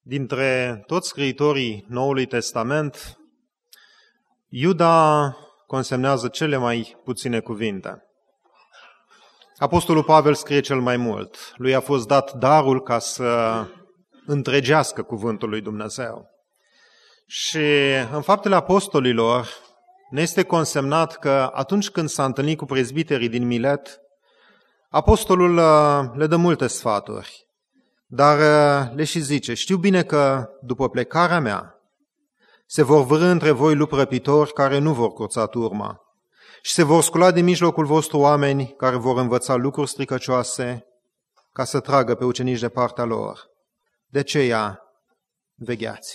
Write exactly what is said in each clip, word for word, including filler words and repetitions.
Dintre toți scriitorii Noului Testament, Iuda consemnează cele mai puține cuvinte. Apostolul Pavel scrie cel mai mult. Lui a fost dat darul ca să întregească cuvântul lui Dumnezeu. Și în Faptele Apostolilor ne este consemnat că atunci când s-a întâlnit cu prezbiterii din Milet, apostolul le dă multe sfaturi, dar le și zice: știu bine că după plecarea mea se vor vârî între voi lupi răpitori care nu vor curța turma și se vor scula din mijlocul vostru oameni care vor învăța lucruri stricăcioase ca să tragă pe ucenici de partea lor. De aceea vegheați.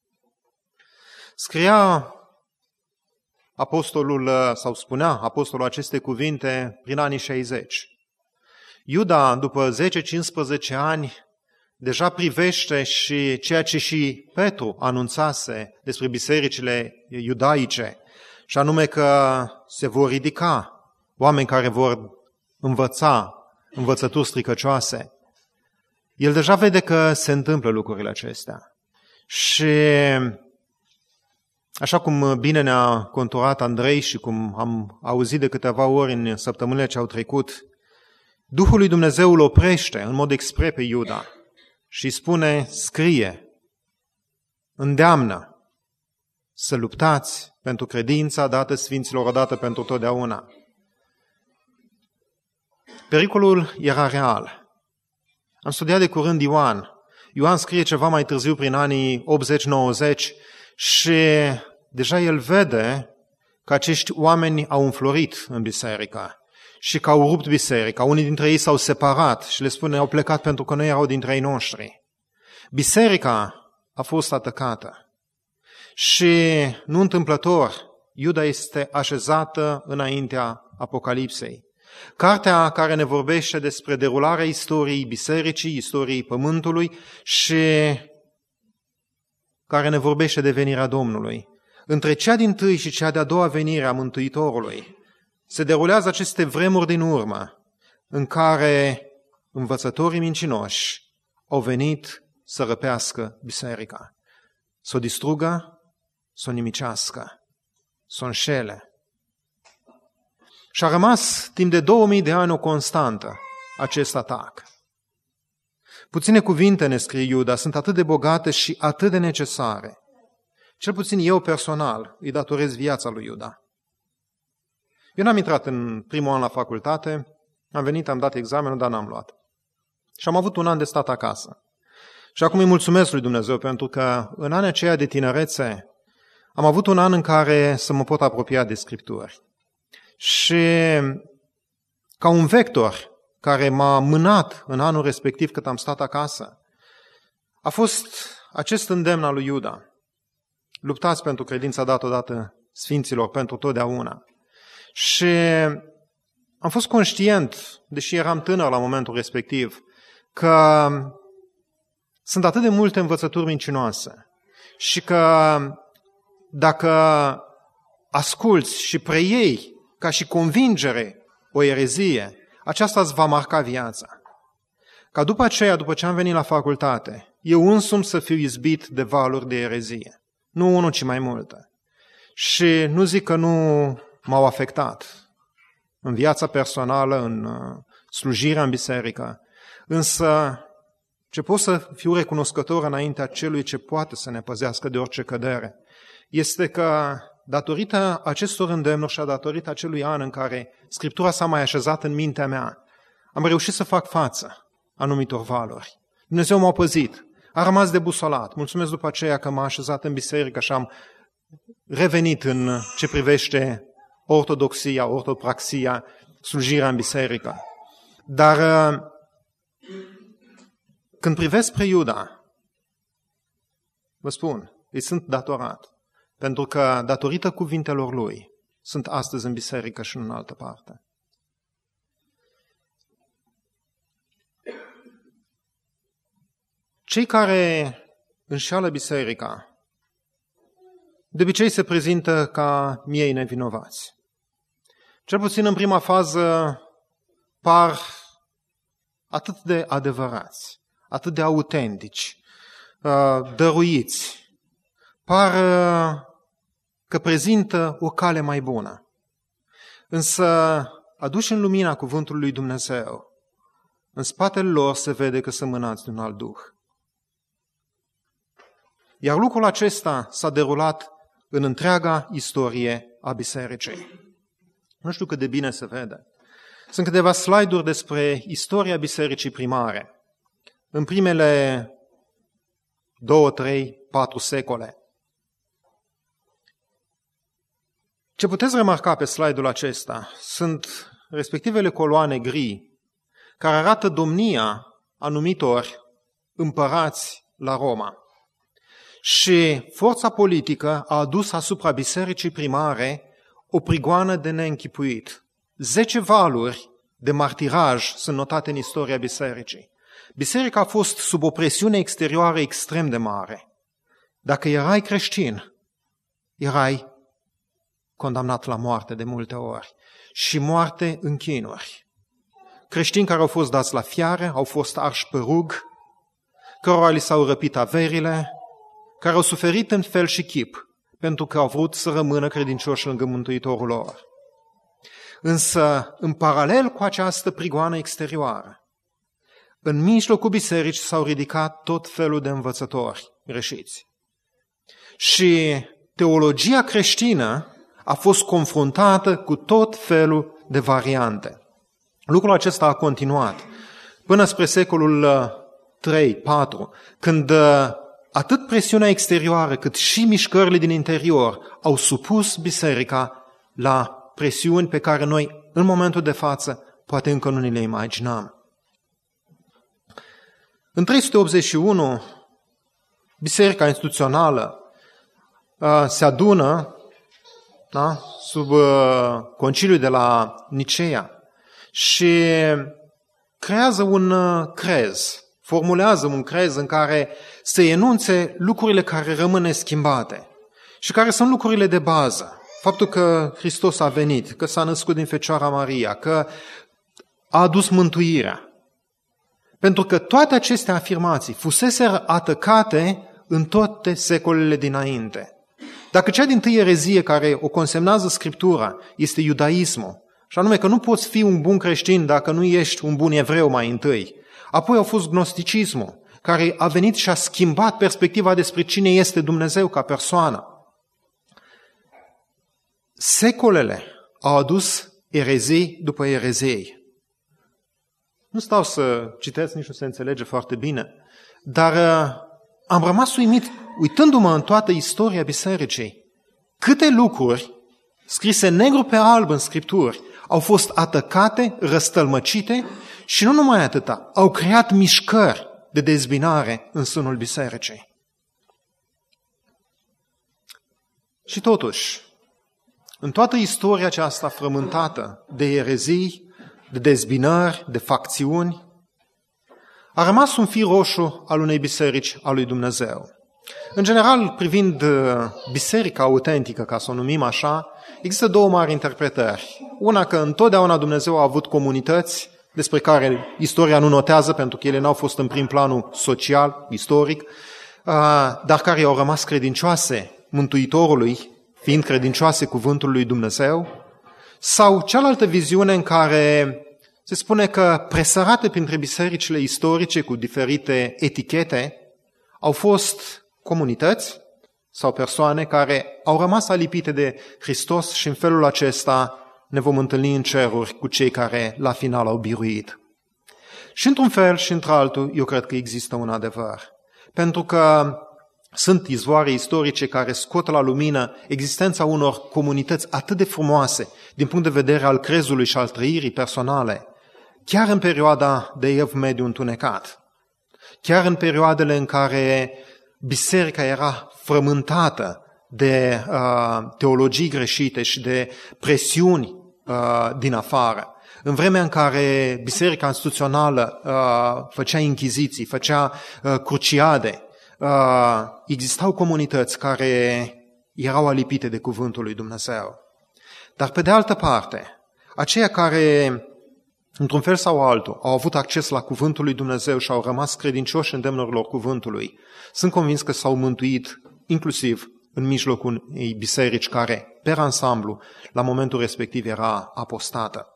Scria apostolul, sau spunea apostolul aceste cuvinte prin anii șaizeci. Iuda, după zece-cincisprezece ani, deja privește și ceea ce și Petru anunțase despre bisericile iudaice, și anume că se vor ridica oameni care vor învăța învățături stricăcioase. El deja vede că se întâmplă lucrurile acestea. Și așa cum bine ne-a conturat Andrei și cum am auzit de câteva ori în săptămânile ce au trecut, Duhul lui Dumnezeu îl oprește în mod expres pe Iuda și spune: scrie, îndeamnă să luptați pentru credința dată sfinților odată pentru totdeauna. Pericolul era real. Am studiat de curând Ioan. Ioan scrie ceva mai târziu, prin anii optzeci nouăzeci, și deja el vede că acești oameni au înflorit în biserică și că au rupt biserica. Unii dintre ei s-au separat și le spune: au plecat pentru că nu erau dintre ei noștri. Biserica a fost atacată. Și nu întâmplător, Iuda este așezată înaintea Apocalipsei. Cartea care ne vorbește despre derularea istoriei bisericii, istoriei pământului și care ne vorbește de venirea Domnului. Între cea dintâi și cea de-a doua venire a Mântuitorului se derulează aceste vremuri din urmă în care învățătorii mincinoși au venit să răpească biserica, să o distrugă, să o nimicească, să o înșele. Și a rămas timp de două mii de ani o constantă acest atac. Puține cuvinte, ne scrie Iuda, sunt atât de bogate și atât de necesare. Cel puțin eu personal îi datorez viața lui Iuda. Eu n-am intrat în primul an la facultate, am venit, am dat examenul, dar n-am luat. Și am avut un an de stat acasă. Și acum îi mulțumesc lui Dumnezeu pentru că în anii aceia de tinerețe am avut un an în care să mă pot apropia de Scripturi. Și ca un vector care m-a mânat în anul respectiv cât am stat acasă, a fost acest îndemn al lui Iuda: luptați pentru credința dată odată sfinților pentru totdeauna. Și am fost conștient, deși eram tânăr la momentul respectiv, că sunt atât de multe învățături mincinoase și că dacă asculți și preiei ca și convingere o erezie, aceasta îți va marca viața. Ca după aceea, după ce am venit la facultate, eu însumi să fiu izbit de valuri de erezie. Nu unul, ci mai multe. Și nu zic că nu m-au afectat în viața personală, în slujirea în biserică, însă ce pot să fiu recunoscător înaintea celui ce poate să ne păzească de orice cădere este că datorită acestor îndemnuri și datorită acelui an în care Scriptura s-a mai așezat în mintea mea, am reușit să fac față anumitor valori. Dumnezeu m-a păzit, a rămas debusolat. Mulțumesc după aceea că m-a așezat în biserică și am revenit în ce privește ortodoxia, ortopraxia, slujirea în biserică. Dar când privesc spre Iuda, vă spun, îi sunt datorat. Pentru că, datorită cuvintelor lui, sunt astăzi în biserică și în altă parte. Cei care înșeală biserica, de obicei se prezintă ca miei nevinovați. Cel puțin în prima fază par atât de adevărați, atât de autentici, dăruiți, par că prezintă o cale mai bună. Însă, aduși în lumina cuvântului lui Dumnezeu, în spatele lor se vede că sunt mânați de un alt duh. Iar lucrul acesta s-a derulat în întreaga istorie a bisericii. Nu știu cât de bine se vede. Sunt câteva slide-uri despre istoria bisericii primare. În primele două, trei, patru secole. Ce puteți remarca pe slide-ul acesta sunt respectivele coloane gri care arată domnia anumitor împărați la Roma. Și forța politică a adus asupra bisericii primare o prigoană de neînchipuit. Zece valuri de martiraj sunt notate în istoria bisericii. Biserica a fost sub o presiune exterioară extrem de mare. Dacă erai creștin, erai condamnat la moarte de multe ori și moarte în chinuri. Creștini care au fost dați la fiare, au fost arși pe rug, cărora li s-au răpit averile, care au suferit în fel și chip, pentru că au vrut să rămână credincioși lângă Mântuitorul lor. Însă, în paralel cu această prigoană exterioară, în mijlocul bisericii s-au ridicat tot felul de învățători greșiți. Și teologia creștină a fost confruntată cu tot felul de variante. Lucrul acesta a continuat până spre secolul trei patru, când atât presiunea exterioară cât și mișcările din interior au supus biserica la presiuni pe care noi, în momentul de față, poate încă nu ni le imaginăm. În trei sute optzeci și unu, biserica instituțională se adună, da, sub conciliul de la Nicea și creează un crez, formulează un crez în care se enunțe lucrurile care rămân neschimbate și care sunt lucrurile de bază. Faptul că Hristos a venit, că s-a născut din Fecioara Maria, că a adus mântuirea. Pentru că toate aceste afirmații fuseseră atacate în toate secolele dinainte. Dacă cea dintâi erezie care o consemnează Scriptura este iudaismul, și anume că nu poți fi un bun creștin dacă nu ești un bun evreu mai întâi, apoi a fost gnosticismul, care a venit și a schimbat perspectiva despre cine este Dumnezeu ca persoană. Secolele au adus erezii după erezii. Nu stau să citesc, nici nu se înțelege foarte bine, dar uh, am rămas uimit, uitându-mă în toată istoria bisericii, câte lucruri scrise negru pe alb în Scripturi au fost atacate, răstălmăcite și nu numai atâta, au creat mișcări de dezbinare în sânul bisericii. Și totuși, în toată istoria aceasta frământată de erezii, de dezbinări, de facțiuni, a rămas un fir roșu al unei biserici a lui Dumnezeu. În general, privind biserica autentică, ca să o numim așa, există două mari interpretări. Una că întotdeauna Dumnezeu a avut comunități despre care istoria nu notează, pentru că ele n-au fost în prim planul social, istoric, dar care au rămas credincioase Mântuitorului, fiind credincioase cuvântului lui Dumnezeu, sau cealaltă viziune în care se spune că presărate printre bisericile istorice cu diferite etichete au fost comunități sau persoane care au rămas alipite de Hristos și în felul acesta ne vom întâlni în ceruri cu cei care la final au biruit. Și într-un fel și într-altul, eu cred că există un adevăr. Pentru că sunt izvoare istorice care scot la lumină existența unor comunități atât de frumoase din punct de vedere al crezului și al trăirii personale, chiar în perioada de Ev Mediu întunecat, chiar în perioadele în care biserica era frământată de uh, teologii greșite și de presiuni uh, din afară, în vremea în care biserica instituțională uh, făcea inchiziții, făcea uh, cruciade, uh, existau comunități care erau alipite de cuvântul lui Dumnezeu. Dar pe de altă parte, aceia care într-un fel sau altul, au avut acces la cuvântul lui Dumnezeu și au rămas credincioși îndemnurilor cuvântului. Sunt convins că s-au mântuit inclusiv în mijlocul unei biserici care, per ansamblu, la momentul respectiv era apostată.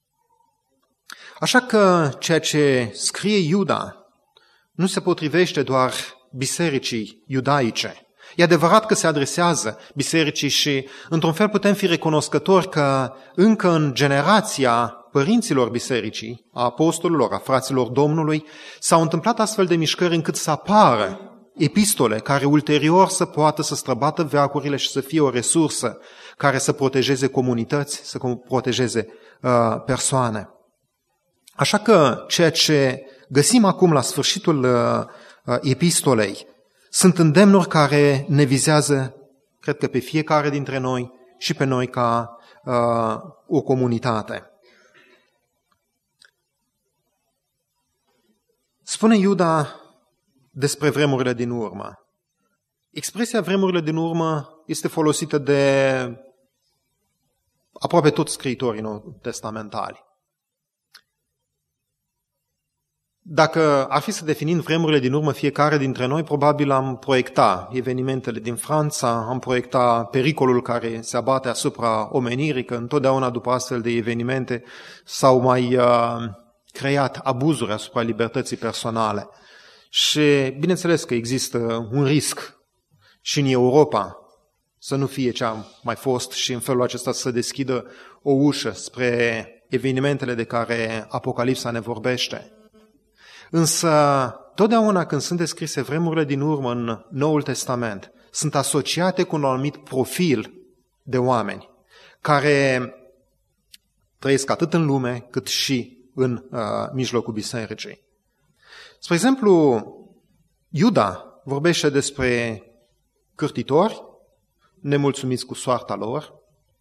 Așa că ceea ce scrie Iuda nu se potrivește doar bisericii iudaice. E adevărat că se adresează bisericii și, într-un fel, putem fi recunoscători că încă în generația părinților bisericii, a apostolilor, a fraților Domnului, s-au întâmplat astfel de mișcări încât să apară epistole care ulterior să poată să străbată veacurile și să fie o resursă care să protejeze comunități, să protejeze uh, persoane. Așa că ceea ce găsim acum la sfârșitul uh, epistolei sunt îndemnuri care ne vizează, cred că pe fiecare dintre noi și pe noi ca uh, o comunitate. Spune Iuda despre vremurile din urmă. Expresia vremurile din urmă este folosită de aproape toți scriitorii nou-testamentali. Dacă ar fi să definim vremurile din urmă fiecare dintre noi, probabil am proiecta evenimentele din Franța, am proiecta pericolul care se abate asupra omenirii, că întotdeauna după astfel de evenimente s-au mai uh, creat abuzuri asupra libertății personale. Și bineînțeles că există un risc și în Europa să nu fie ce a mai fost și în felul acesta să deschidă o ușă spre evenimentele de care Apocalipsa ne vorbește. Însă, totdeauna când sunt descrise vremurile din urmă în Noul Testament, sunt asociate cu un anumit profil de oameni care trăiesc atât în lume cât și în uh, mijlocul bisericii. Spre exemplu, Iuda vorbește despre cârtitori, nemulțumiți cu soarta lor.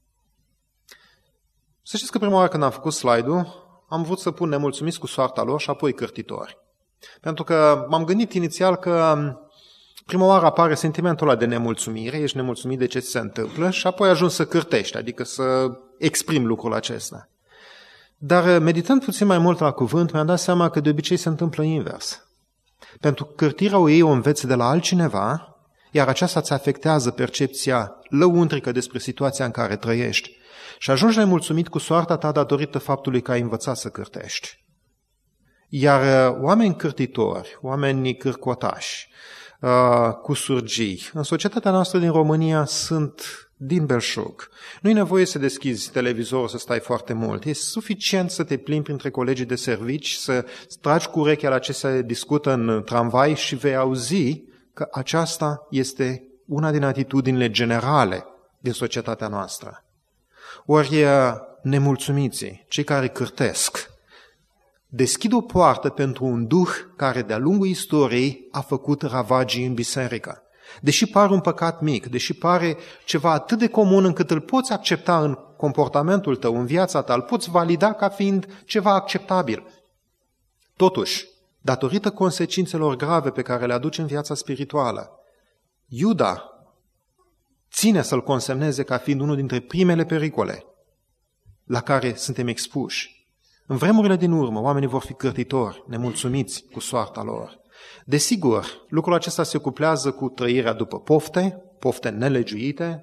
Să știți că prima oară când am făcut slide-ul, am vrut să pun nemulțumiți cu soarta lor și apoi cârtitori. Pentru că m-am gândit inițial că prima oară apare sentimentul ăla de nemulțumire, ești nemulțumit de ce ți se întâmplă și apoi ajungi să cârtești, adică să exprimi lucrul acesta. Dar meditând puțin mai mult la cuvânt, mi-am dat seama că de obicei se întâmplă invers. Pentru că cârtirea o iei, o înveți de la altcineva, iar aceasta îți afectează percepția lăuntrică despre situația în care trăiești. Și ajungi nemulțumit cu soarta ta datorită faptului că ai învățat să cârtești. Iar oameni cârtitori, oameni cârcotași, cu surgii, în societatea noastră din România sunt din belșug. Nu e nevoie să deschizi televizorul, să stai foarte mult. E suficient să te plimbi printre colegii de servici, să tragi cu urechea la ce se discută în tramvai și vei auzi că aceasta este una din atitudinile generale din societatea noastră. Ori nemulțumiții, cei care cârtesc, deschid o poartă pentru un duh care de-a lungul istoriei a făcut ravagii în biserică. Deși pare un păcat mic, deși pare ceva atât de comun încât îl poți accepta în comportamentul tău, în viața ta, îl poți valida ca fiind ceva acceptabil. Totuși, datorită consecințelor grave pe care le aduce în viața spirituală, Iuda ține să-l consemneze ca fiind unul dintre primele pericole la care suntem expuși. În vremurile din urmă, oamenii vor fi cârtitori, nemulțumiți cu soarta lor. Desigur, lucrul acesta se cuplează cu trăirea după pofte, pofte nelegiuite,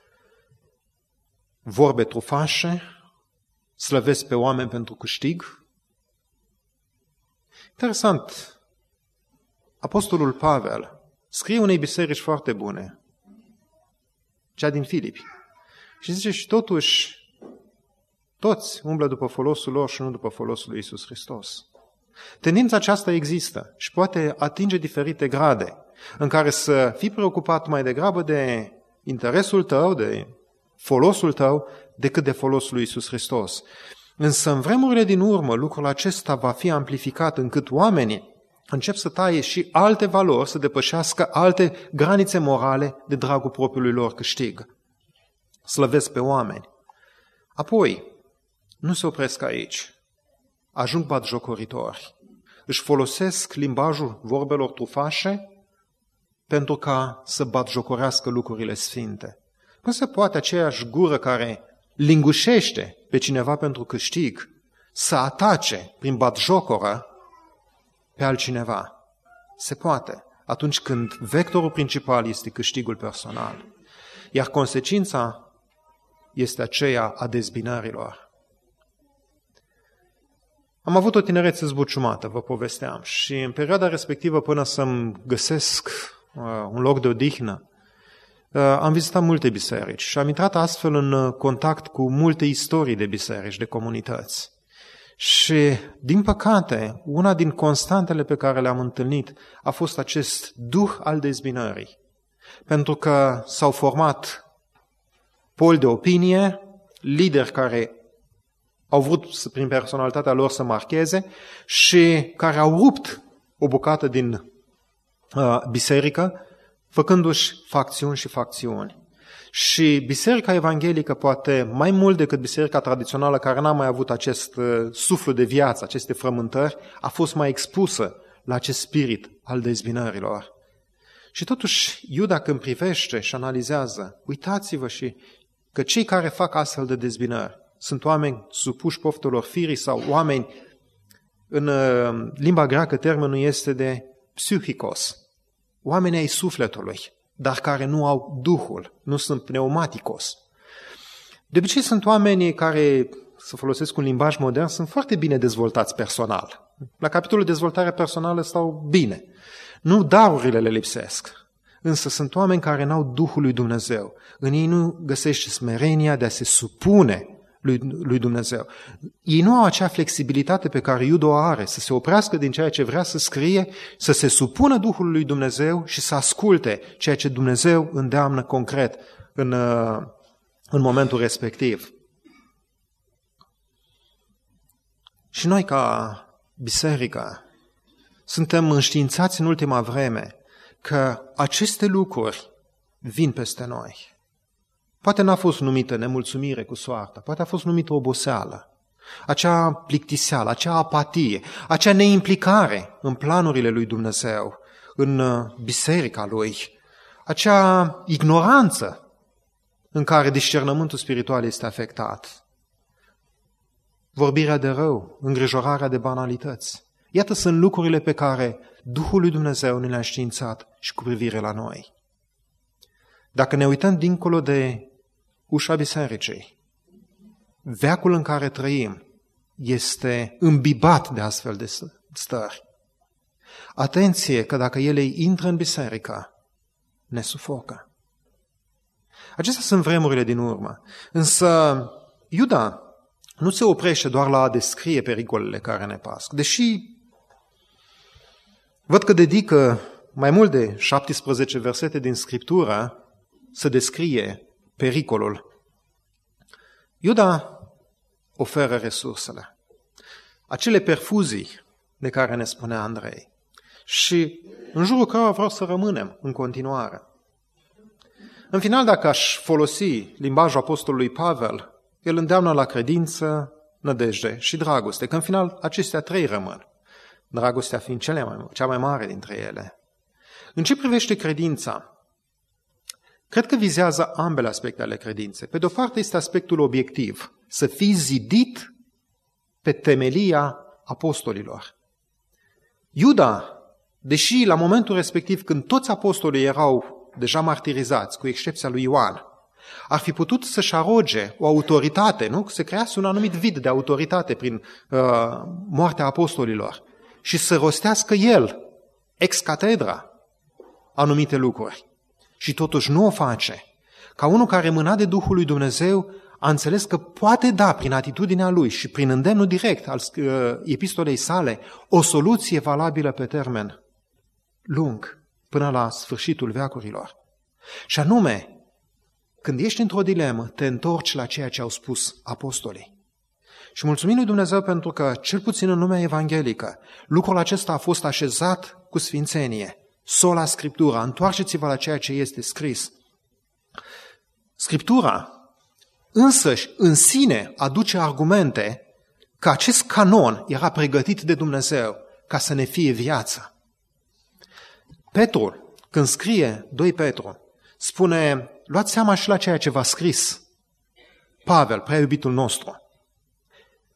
vorbe trufașe, slăvesc pe oameni pentru câștig. Interesant, apostolul Pavel scrie unei biserici foarte bune, cea din Filipi, și zice și totuși, toți umblă după folosul lor și nu după folosul lui Iisus Hristos. Tendința aceasta există și poate atinge diferite grade, în care să fii preocupat mai degrabă de interesul tău, de folosul tău, decât de folosul lui Iisus Hristos. Însă în vremurile din urmă, lucrul acesta va fi amplificat încât oamenii încep să taie și alte valori, să depășească alte granițe morale de dragul propriului lor câștig. Slăvesc pe oameni. Apoi, nu se opresc aici. Ajung batjocoritori. Își folosesc limbajul vorbelor trufașe pentru ca să batjocorească lucrurile sfinte. Cum se poate aceeași gură care lingușește pe cineva pentru câștig să atace prin batjocoră pe altcineva. Se poate, atunci când vectorul principal este câștigul personal. Iar consecința este aceea a dezbinărilor. Am avut o tinerețe zbuciumată, vă povesteam, și în perioada respectivă, până să-mi găsesc uh, un loc de odihnă, uh, am vizitat multe biserici și am intrat astfel în contact cu multe istorii de biserici, de comunități. Și, din păcate, una din constantele pe care le-am întâlnit a fost acest duh al dezbinării. Pentru că s-au format poli de opinie, lideri care au vrut prin personalitatea lor să marcheze și care au rupt o bucată din uh, biserică, făcându-și facțiuni și facțiuni. Și biserica evanghelică, poate mai mult decât biserica tradițională, care n-a mai avut acest uh, suflu de viață, aceste frământări, a fost mai expusă la acest spirit al dezbinărilor. Și totuși, Iuda, când privește și analizează, uitați-vă și că cei care fac astfel de dezbinări sunt oameni supuși poftelor firii sau oameni, în uh, limba greacă termenul este de psichikos, oameni ai sufletului, dar care nu au Duhul, nu sunt pneumaticos. De obicei sunt oamenii care, să folosesc un limbaj modern, sunt foarte bine dezvoltați personal. La capitolul dezvoltare personală stau bine. Nu darurile le lipsesc, însă sunt oameni care n-au Duhul lui Dumnezeu. În ei nu găsește smerenia de a se supune lui, lui Dumnezeu. Ei nu au acea flexibilitate pe care Iuda o are, să se oprească din ceea ce vrea să scrie, să se supună Duhului lui Dumnezeu și să asculte ceea ce Dumnezeu îndeamnă concret în, în momentul respectiv. Și noi, ca biserică, suntem înștiințați în ultima vreme că aceste lucruri vin peste noi. Poate n-a fost numită nemulțumire cu soarta, poate a fost numită oboseală, acea plictiseală, acea apatie, acea neimplicare în planurile lui Dumnezeu, în biserica lui, acea ignoranță în care discernământul spiritual este afectat, vorbirea de rău, îngrijorarea de banalități. Iată sunt lucrurile pe care Duhul lui Dumnezeu ne le-a științat și cu privire la noi. Dacă ne uităm dincolo de ușa bisericii, veacul în care trăim este îmbibat de astfel de stări. Atenție că dacă ele intră în biserică, ne sufocă. Acestea sunt vremurile din urmă. Însă Iuda nu se oprește doar la a descrie pericolele care ne pasc, deși văd că dedică mai mult de șaptesprezece versete din Scriptură să descrie pericolul. Iuda oferă resursele, acele perfuzii de care ne spunea Andrei, și în jurul cărora vreau să rămânem în continuare. În final, dacă aș folosi limbajul apostolului Pavel, el îndeamnă la credință, nădejde și dragoste, că în final acestea trei rămân, dragostea fiind cele mai, cea mai mare dintre ele. În ce privește credința, cred că vizează ambele aspecte ale credinței. Pe de o parte este aspectul obiectiv, să fii zidit pe temelia apostolilor. Iuda, deși la momentul respectiv când toți apostolii erau deja martirizați, cu excepția lui Ioan, ar fi putut să-și aroge o autoritate, nu? Se crease un anumit vid de autoritate prin uh, moartea apostolilor și să rostească el, ex catedra, anumite lucruri. Și totuși nu o face. Ca unul care mâna de Duhul lui Dumnezeu a înțeles că poate da prin atitudinea lui și prin îndemnul direct al uh, epistolei sale o soluție valabilă pe termen lung, până la sfârșitul veacurilor. Și anume, când ești într-o dilemă, te întorci la ceea ce au spus apostolii. Și mulțumim lui Dumnezeu pentru că, cel puțin în lumea evanghelică, lucrul acesta a fost așezat cu sfințenie. Sola Scriptura, întoarceți-vă la ceea ce este scris. Scriptura însăși în sine aduce argumente că acest canon era pregătit de Dumnezeu ca să ne fie viață. Petru, când scrie doi Petru, spune, luați seama și la ceea ce v-a scris Pavel, prea iubitul nostru.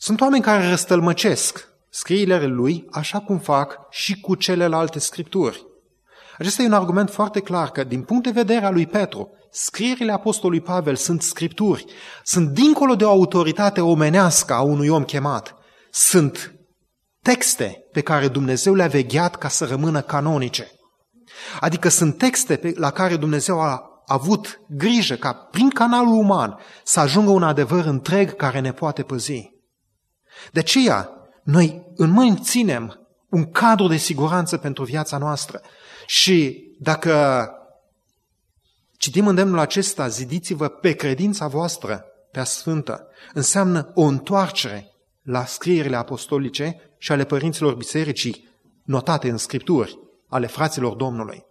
Sunt oameni care răstălmăcesc scrierile lui așa cum fac și cu celelalte scripturi. Acesta e un argument foarte clar că, din punct de vedere al lui Petru, scrierile apostolului Pavel sunt scripturi, sunt dincolo de o autoritate omenească a unui om chemat, sunt texte pe care Dumnezeu le-a vegheat ca să rămână canonice. Adică sunt texte la care Dumnezeu a avut grijă ca prin canalul uman să ajungă un adevăr întreg care ne poate păzi. De aceea, noi în mâini ținem un cadru de siguranță pentru viața noastră și dacă citim îndemnul acesta, zidiți-vă pe credința voastră prea sfântă, înseamnă o întoarcere la scrierile apostolice și ale părinților bisericii notate în scripturi, ale fraților Domnului.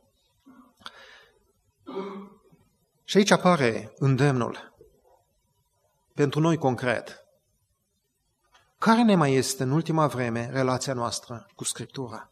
Și aici apare îndemnul pentru noi concret. Care ne mai este în ultima vreme relația noastră cu Scriptura?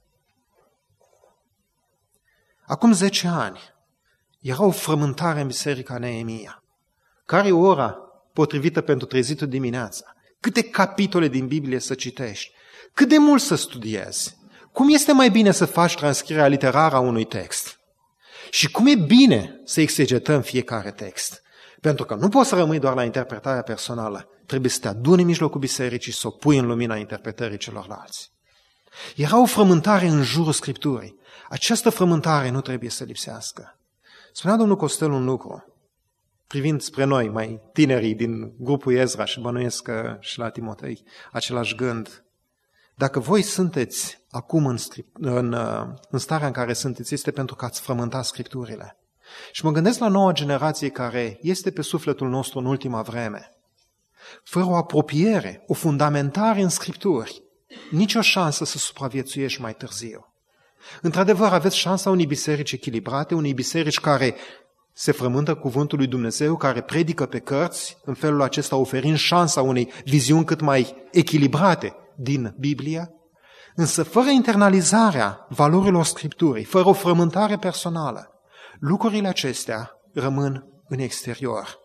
Acum zece ani era o frământare în biserica Neemia. Care e ora potrivită pentru trezitul dimineața? Câte capitole din Biblie să citești? Cât de mult să studiezi? Cum este mai bine să faci transcrierea literară a unui text? Și cum e bine să exegetăm fiecare text? Pentru că nu poți să rămâi doar la interpretarea personală. Trebuie să te aduni în mijlocul bisericii și să o pui în lumina interpretării celorlalți. Era o frământare în jurul Scripturii. Această frământare nu trebuie să lipsească. Spunea domnul Costel un lucru, privind spre noi, mai tinerii din grupul Ezra și bănuiesc că și la Timotei, același gând. Dacă voi sunteți acum în, în, în starea în care sunteți, este pentru că ați frământat Scripturile. Și mă gândesc la noua generație care este pe sufletul nostru în ultima vreme. Fără o apropiere, o fundamentare în Scripturi, nicio șansă să supraviețuiești mai târziu. Într-adevăr, aveți șansa unei biserici echilibrate, unei biserici care se frământă cuvântul lui Dumnezeu, care predică pe cărți, în felul acesta oferind șansa unei viziuni cât mai echilibrate din Biblie, însă fără internalizarea valorilor Scripturii, fără o frământare personală, lucrurile acestea rămân în exterior.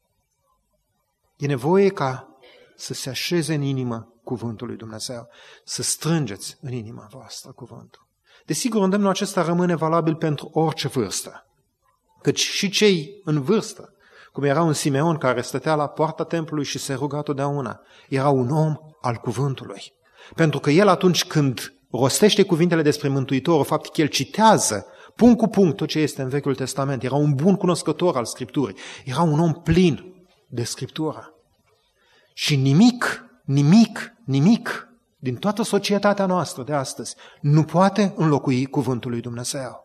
E nevoie ca să se așeze în inimă cuvântul lui Dumnezeu, să strângeți în inima voastră cuvântul. Desigur, îndemnul acesta rămâne valabil pentru orice vârstă, căci și cei în vârstă, cum era un Simeon care stătea la poarta templului și se ruga totdeauna, era un om al cuvântului. Pentru că el atunci când rostește cuvintele despre Mântuitorul, faptul că el citează punct cu punct tot ce este în Vechiul Testament, era un bun cunoscător al Scripturii, era un om plin de Scriptură. Și nimic, nimic, nimic din toată societatea noastră de astăzi nu poate înlocui cuvântul lui Dumnezeu.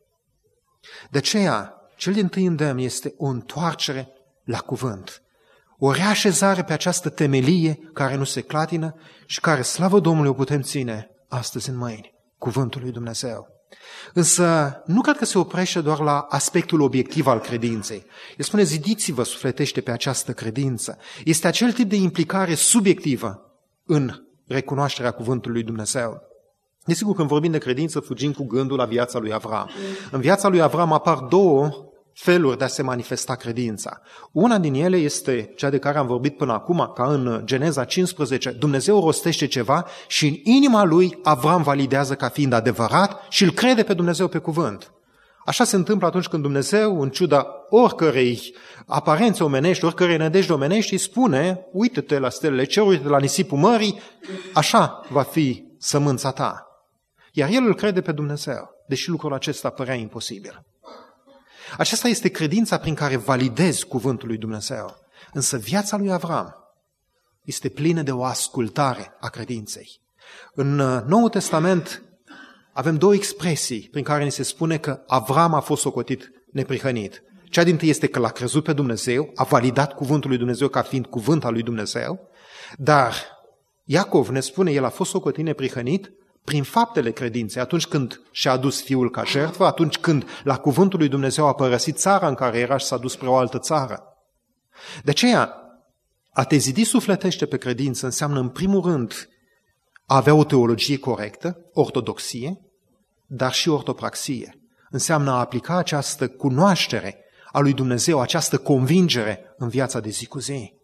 De aceea, cel dintâi îndemn este o întoarcere la cuvânt, o reașezare pe această temelie care nu se clatină și care, slavă Domnului, o putem ține astăzi în mâini, cuvântul lui Dumnezeu. Însă nu cred că se oprește doar la aspectul obiectiv al credinței. El spune, zidiți-vă sufletește pe această credință. Este acel tip de implicare subiectivă în recunoașterea cuvântului lui Dumnezeu. Desigur, când vorbim de credință, fugim cu gândul la viața lui Avram. În viața lui Avram apar două feluri de a se manifesta credința. Una din ele este cea de care am vorbit până acum, ca în Geneza cincisprezece. Dumnezeu rostește ceva și în inima lui Avram validează ca fiind adevărat și îl crede pe Dumnezeu pe cuvânt. Așa se întâmplă atunci când Dumnezeu, în ciuda oricărei aparențe omenești, oricărei nădejde omenești, îi spune, uite-te la stelele cerului, uite-te la nisipul mării, așa va fi sămânța ta. Iar el îl crede pe Dumnezeu, deși lucrul acesta părea imposibil. Aceasta este credința prin care validezi cuvântul lui Dumnezeu. Însă viața lui Avram este plină de o ascultare a credinței. În Noul Testament avem două expresii prin care ni se spune că Avram a fost socotit neprihănit. Cea dintâi este că l-a crezut pe Dumnezeu, a validat cuvântul lui Dumnezeu ca fiind cuvânt al lui Dumnezeu, dar Iacov ne spune, el a fost socotit neprihănit prin faptele credinței, atunci când și-a adus fiul ca jertfă, atunci când la cuvântul lui Dumnezeu a părăsit țara în care era și s-a dus spre o altă țară. De aceea, a te zidi sufletește pe credință înseamnă în primul rând a avea o teologie corectă, ortodoxie, dar și ortopraxie. Înseamnă a aplica această cunoaștere a lui Dumnezeu, această convingere în viața de zi cu zi.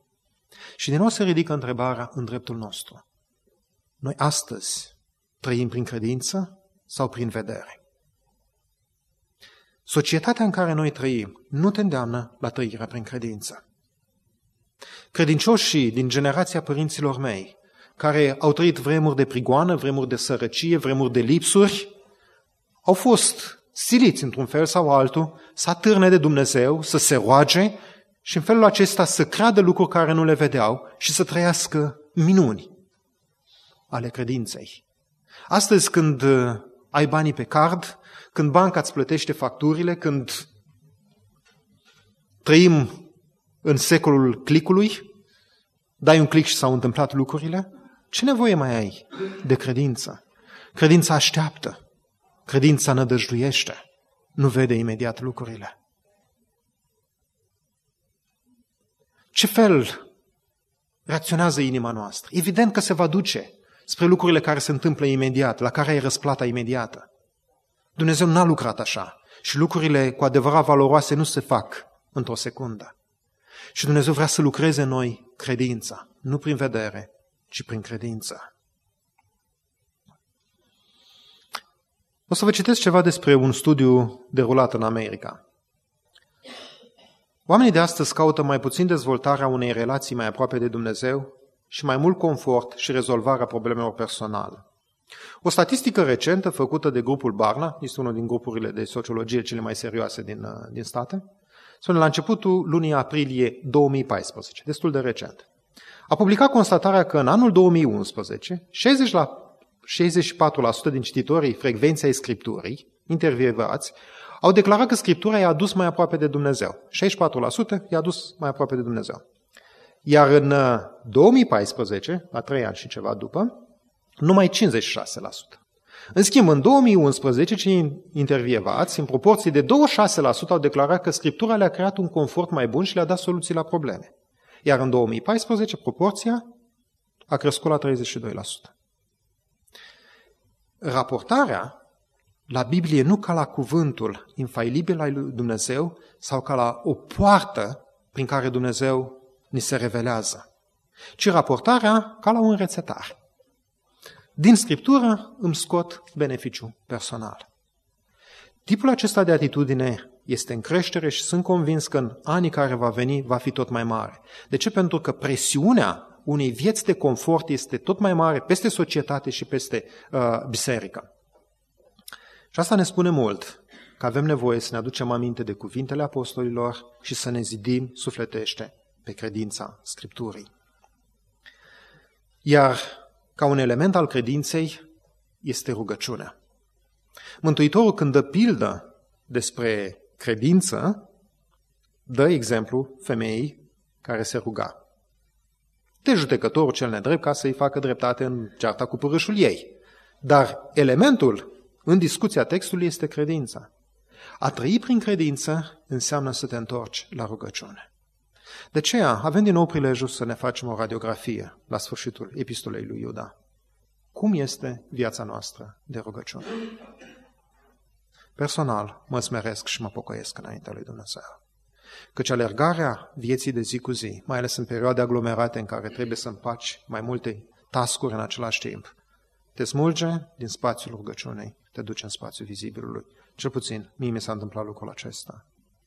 Și din nou se ridică întrebarea în dreptul nostru. Noi astăzi trăim prin credință sau prin vedere? Societatea în care noi trăim nu te îndeamnă la trăirea prin credință. Credincioșii din generația părinților mei, care au trăit vremuri de prigoană, vremuri de sărăcie, vremuri de lipsuri, au fost siliți într-un fel sau altul să atârne de Dumnezeu, să se roage și în felul acesta să creadă lucruri care nu le vedeau și să trăiască minuni ale credinței. Astăzi, când ai banii pe card, când banca îți plătește facturile, când trăim în secolul clicului, dai un click și s-au întâmplat lucrurile, ce nevoie mai ai de credință? Credința așteaptă, credința nădăjduiește, nu vede imediat lucrurile. Ce fel reacționează inima noastră? Evident că se va duce spre lucrurile care se întâmplă imediat, la care ai răsplata imediată. Dumnezeu n-a lucrat așa și lucrurile cu adevărat valoroase nu se fac într-o secundă. Și Dumnezeu vrea să lucreze în noi credința, nu prin vedere, ci prin credință. O să vă citesc ceva despre un studiu derulat în America. Oamenii de astăzi caută mai puțin dezvoltarea unei relații mai aproape de Dumnezeu și mai mult confort și rezolvarea problemelor personale. O statistică recentă făcută de grupul Barna, este unul din grupurile de sociologie cele mai serioase din, din state, spune la începutul lunii aprilie două mii paisprezece, destul de recent. A publicat constatarea că în anul două mii unsprezece, șaizeci și patru la sută din cititorii frecvenței Scripturii, intervievați, au declarat că Scriptura i-a adus mai aproape de Dumnezeu. șaizeci și patru la sută i-a adus mai aproape de Dumnezeu. Iar în două mii paisprezece, la trei ani și ceva după, numai cincizeci și șase la sută. În schimb, în două mii unsprezece, cei intervievați, în proporție de douăzeci și șase la sută, au declarat că Scriptura le-a creat un confort mai bun și le-a dat soluții la probleme. Iar în două mii paisprezece, proporția a crescut la treizeci și doi la sută. Raportarea la Biblie nu ca la cuvântul infailibil al lui Dumnezeu sau ca la o poartă prin care Dumnezeu ni se revelează, ci raportarea ca la un rețetar. Din Scriptură îmi scot beneficiu personal. Tipul acesta de atitudine este în creștere și sunt convins că în anii care va veni va fi tot mai mare. De ce? Pentru că presiunea unei vieți de confort este tot mai mare peste societate și peste uh, biserică. Și asta ne spune mult, că avem nevoie să ne aducem aminte de cuvintele apostolilor și să ne zidim sufletește pe credința Scripturii. Iar ca un element al credinței este rugăciunea. Mântuitorul, când dă pildă despre credință, dă exemplu femeii care se ruga. De judecătorul cel nedrept ca să-i facă dreptate în cearta cu părâșul ei. Dar elementul în discuția textului este credința. A trăi prin credință înseamnă să te întorci la rugăciune. De aceea avem din nou prilejul să ne facem o radiografie la sfârșitul epistolei lui Iuda. Cum este viața noastră de rugăciune? Personal, mă smeresc și mă pocăiesc înaintea lui Dumnezeu. Căci alergarea vieții de zi cu zi, mai ales în perioade aglomerate în care trebuie să împaci mai multe task-uri în același timp, te smulge din spațiul rugăciunei, te duce în spațiul vizibilului. Cel puțin, mie mi s-a întâmplat lucrul acesta.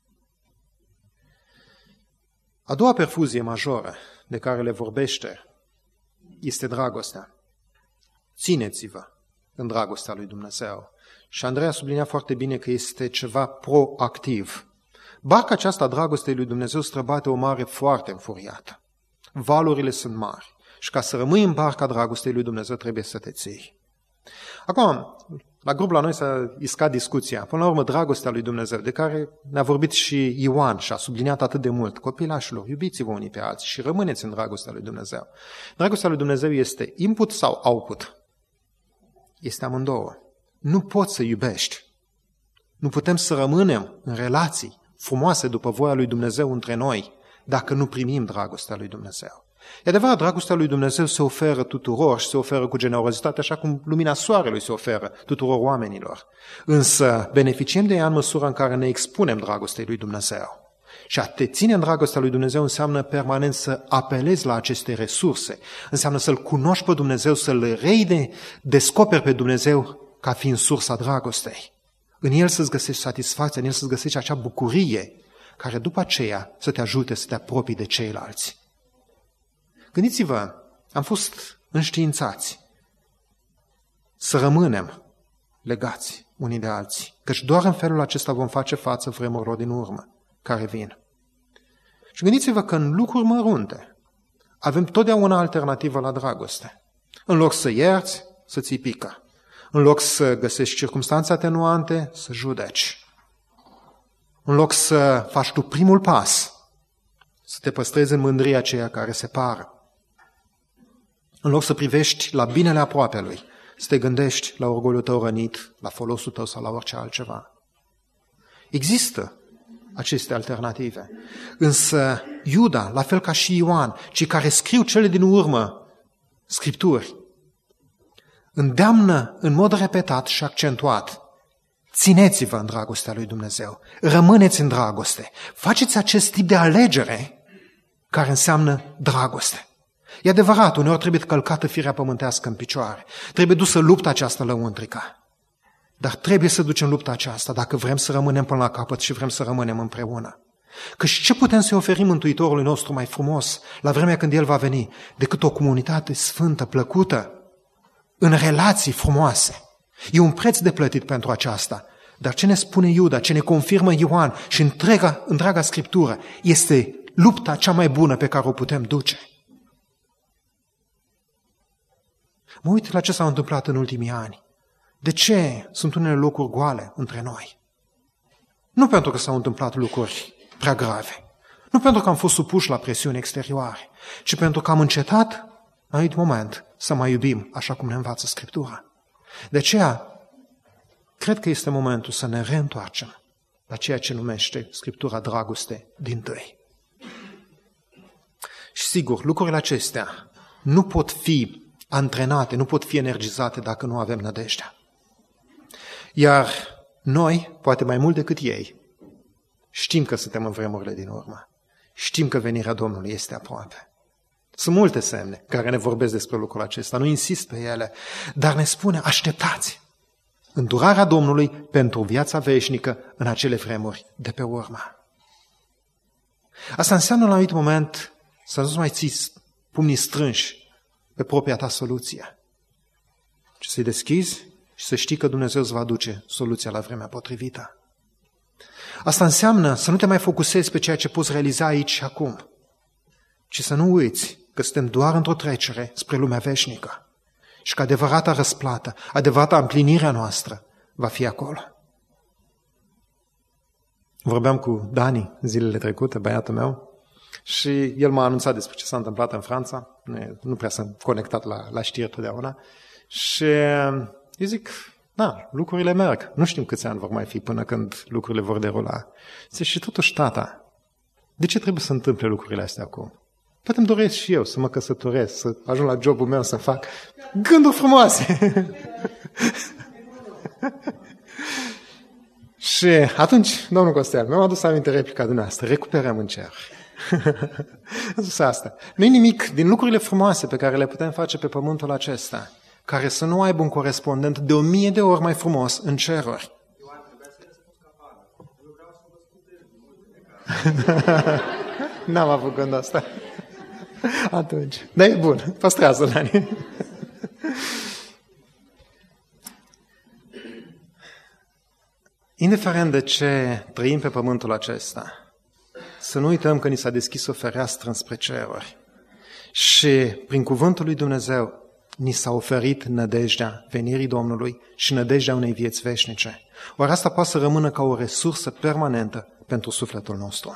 A doua perfuzie majoră de care le vorbește este dragostea. Țineți-vă în dragostea lui Dumnezeu. Și Andrei a subliniat foarte bine că este ceva proactiv. Barca aceasta a dragostei lui Dumnezeu străbate o mare foarte înfuriată. Valurile sunt mari. Și ca să rămâi în barca dragostei lui Dumnezeu trebuie să te ții. Acum, la grup la noi s-a iscat discuția. Până la urmă, dragostea lui Dumnezeu, de care ne-a vorbit și Ioan și a subliniat atât de mult. Copilașilor, iubiți-vă unii pe alții și rămâneți în dragostea lui Dumnezeu. Dragostea lui Dumnezeu este input sau output? Este amândouă. Nu poți să iubești. Nu putem să rămânem în relații frumoase după voia lui Dumnezeu între noi dacă nu primim dragostea lui Dumnezeu. E adevărat, dragostea lui Dumnezeu se oferă tuturor și se oferă cu generozitate, așa cum lumina soarelui se oferă tuturor oamenilor. Însă beneficiem de ea în măsura în care ne expunem dragostei lui Dumnezeu. Și a te ține în dragostea lui Dumnezeu înseamnă permanent să apelezi la aceste resurse. Înseamnă să-L cunoști pe Dumnezeu, să-L redescoperi pe Dumnezeu ca fiind sursa dragostei. În El să-ți găsești satisfacția, în El să-ți găsești acea bucurie care după aceea să te ajute să te apropii de ceilalți. Gândiți-vă, am fost înștiințați să rămânem legați unii de alții, căci doar în felul acesta vom face față vremurilor din urmă care vin. Și gândiți-vă că în lucruri mărunte avem totdeauna alternativă la dragoste. În loc să ierți, să ții pică. În loc să găsești circumstanțe atenuante, să judeci. În loc să faci tu primul pas, să te păstrezi în mândria aceea care separă. În loc să privești la binele aproapelui, să te gândești la orgoliul tău rănit, la folosul tău sau la orice altceva. Există aceste alternative. Însă Iuda, la fel ca și Ioan, cei care scriu cele din urmă scripturi, îndeamnă în mod repetat și accentuat: țineți-vă în dragostea lui Dumnezeu, rămâneți în dragoste, faceți acest tip de alegere care înseamnă dragoste. E adevărat, uneori trebuie călcată firea pământească în picioare, trebuie dusă lupta aceasta lăuntrică, dar trebuie să ducem lupta aceasta dacă vrem să rămânem până la capăt și vrem să rămânem împreună. Căci ce putem să-i oferim Mântuitorului nostru mai frumos la vremea când El va veni decât o comunitate sfântă, plăcută, în relații frumoase? E un preț de plătit pentru aceasta. Dar ce ne spune Iuda, ce ne confirmă Ioan și întreaga, întreaga Scriptură, este lupta cea mai bună pe care o putem duce. Mă uit la ce s-a întâmplat în ultimii ani. De ce sunt unele locuri goale între noi? Nu pentru că s-au întâmplat lucruri prea grave, nu pentru că am fost supuși la presiuni exterioare, ci pentru că am încetat, în anumit moment, să mai iubim așa cum ne învață Scriptura. De aceea, cred că este momentul să ne reîntoarcem la ceea ce numește Scriptura dragoste dintâi. Și sigur, lucrurile acestea nu pot fi antrenate, nu pot fi energizate dacă nu avem nădejdea. Iar noi, poate mai mult decât ei, știm că suntem în vremurile din urmă. Știm că venirea Domnului este aproape. Sunt multe semne care ne vorbesc despre lucrul acesta, nu insist pe ele, dar ne spune: așteptați îndurarea Domnului pentru viața veșnică în acele vremuri de pe urmă. Asta înseamnă la un anumit moment să nu mai ții pumnii strânși pe propria ta soluție, ci să-i deschizi și să știi că Dumnezeu îți va aduce soluția la vremea potrivită. Asta înseamnă să nu te mai focusezi pe ceea ce poți realiza aici și acum, ci să nu uiți că suntem doar într-o trecere spre lumea veșnică și că adevărata răsplată, adevărata împlinirea noastră va fi acolo. Vorbeam cu Dani zilele trecute, băiatul meu, și el m-a anunțat despre ce s-a întâmplat în Franța. Nu prea sunt conectat la, la știri totdeauna. Și îi zic: da, lucrurile merg. Nu știm câți ani vor mai fi până când lucrurile vor derula. Zice: și totuși, tata, de ce trebuie să întâmple lucrurile astea acum? Poate îmi doresc și eu să mă căsătoresc, să ajung la jobul meu, să fac gânduri frumoase. Și atunci, domnul Costel, mi-am adus aminte replica dumneavoastră: recuperăm în cer. Am zis asta. Nu-i nimic din lucrurile frumoase pe care le putem face pe pământul acesta care să nu aibă un corespondent de o mie de ori mai frumos în ceruri. N-am avut gând asta. Atunci. Dar e bun. Păstrează-l, Dani. Indiferent de ce trăim pe pământul acesta, să nu uităm că ni s-a deschis o fereastră înspre ceruri și prin cuvântul lui Dumnezeu ni s-a oferit nădejdea venirii Domnului și nădejdea unei vieți veșnice. Oare asta poate să rămână ca o resursă permanentă pentru sufletul nostru.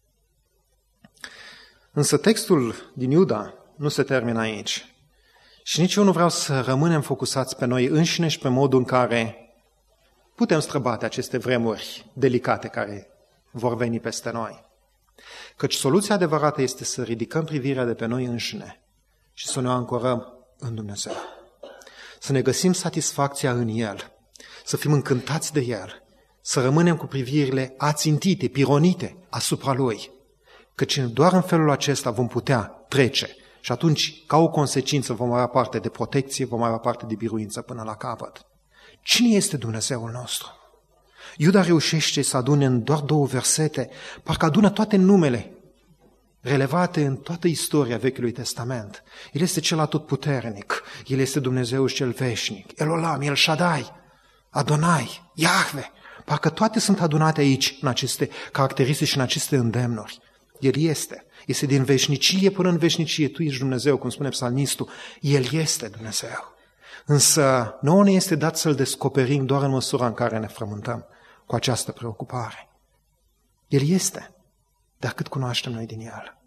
Însă textul din Iuda nu se termină aici. Și nici eu nu vreau să rămânem focusați pe noi înșine și pe modul în care putem străbate aceste vremuri delicate care vor veni peste noi. Căci soluția adevărată este să ridicăm privirea de pe noi înșine și să ne ancorăm în Dumnezeu. Să ne găsim satisfacția în El, să fim încântați de El, să rămânem cu privirile ațintite, pironite asupra Lui, căci doar în felul acesta vom putea trece și atunci, ca o consecință, vom avea parte de protecție, vom avea parte de biruință până la capăt. Cine este Dumnezeul nostru? Iuda reușește să adune în doar două versete, parcă adună toate numele relevate în toată istoria Vechiului Testament. El este cel atotputernic, El este Dumnezeul cel veșnic, Elolam, El Shaddai, Adonai, Iahve. Parcă toate sunt adunate aici, în aceste caracteristici și în aceste îndemnuri. El este. Este din veșnicie până în veșnicie. Tu ești Dumnezeu, cum spune psalmistul. El este Dumnezeu. Însă nouă ne este dat să-L descoperim doar în măsura în care ne frământăm cu această preocupare. El este, dar cât cunoaștem noi din El.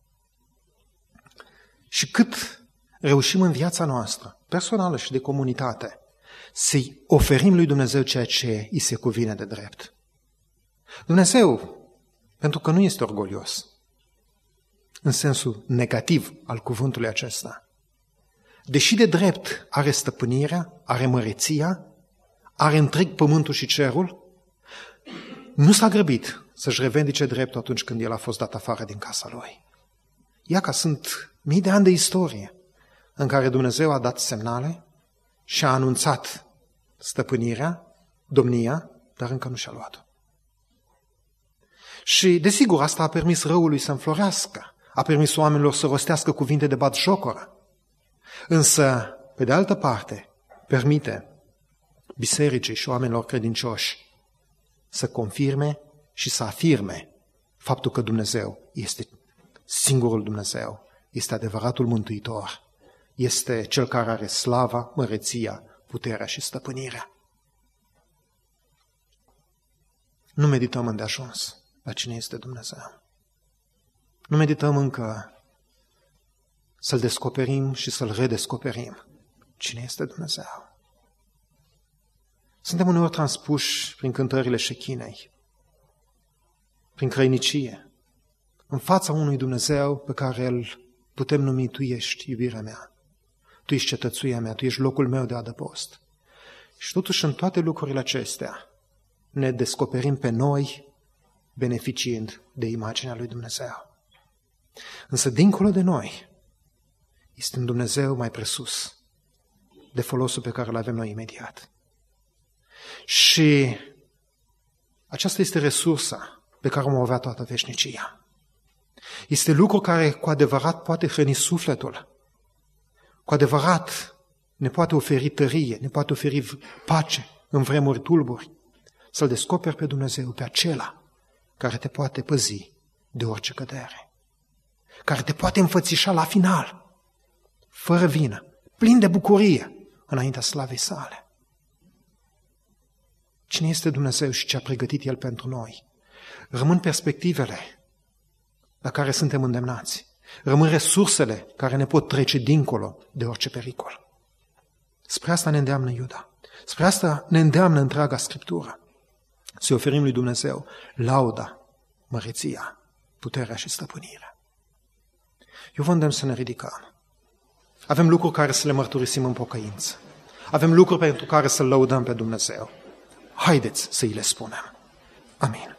Și cât reușim în viața noastră, personală și de comunitate, să-i oferim lui Dumnezeu ceea ce îi se cuvine de drept. Dumnezeu, pentru că nu este orgolios, în sensul negativ al cuvântului acesta, deși de drept are stăpânirea, are măreția, are întreg pământul și cerul, nu s-a grăbit să-și revendice dreptul atunci când el a fost dat afară din casa lui. Ia că sunt mii de ani de istorie în care Dumnezeu a dat semnale și a anunțat stăpânirea, domnia, dar încă nu și-a luat-o. Și, desigur, asta a permis răului să înflorească, a permis oamenilor să rostească cuvinte de batjocoră. Însă, pe de altă parte, permite bisericii și oamenilor credincioși să confirme și să afirme faptul că Dumnezeu este singurul Dumnezeu, este adevăratul Mântuitor, este Cel care are slava, măreția, puterea și stăpânirea. Nu medităm îndeajuns la cine este Dumnezeu. Nu medităm încă să-L descoperim și să-L redescoperim. Cine este Dumnezeu? Suntem uneori transpuși prin cântările șechinei, prin crăinicie, în fața unui Dumnezeu pe care îl putem numi: Tu ești iubirea mea, Tu ești cetățuia mea, Tu ești locul meu de adăpost. Și totuși în toate lucrurile acestea ne descoperim pe noi beneficiind de imaginea lui Dumnezeu. Însă dincolo de noi este un Dumnezeu mai presus de folosul pe care îl avem noi imediat. Și aceasta este resursa pe care o avea toată veșnicia. Este lucru care cu adevărat poate hrăni sufletul, cu adevărat ne poate oferi tărie, ne poate oferi pace în vremuri tulburi, să-L descoperi pe Dumnezeu, pe acela care te poate păzi de orice cădere, care te poate înfățișa la final, fără vină, plin de bucurie, înaintea slavei sale. Cine este Dumnezeu și ce a pregătit El pentru noi? Rămân perspectivele la care suntem îndemnați. Rămân resursele care ne pot trece dincolo de orice pericol. Spre asta ne îndeamnă Iuda. Spre asta ne îndeamnă întreaga Scriptură. Să oferim lui Dumnezeu lauda, măreția, puterea și stăpânirea. Eu vă îndemn să ne ridicăm. Avem lucruri care să le mărturisim în pocăință. Avem lucruri pentru care să-L lăudăm pe Dumnezeu. Haideți să îi le spunem. Amin.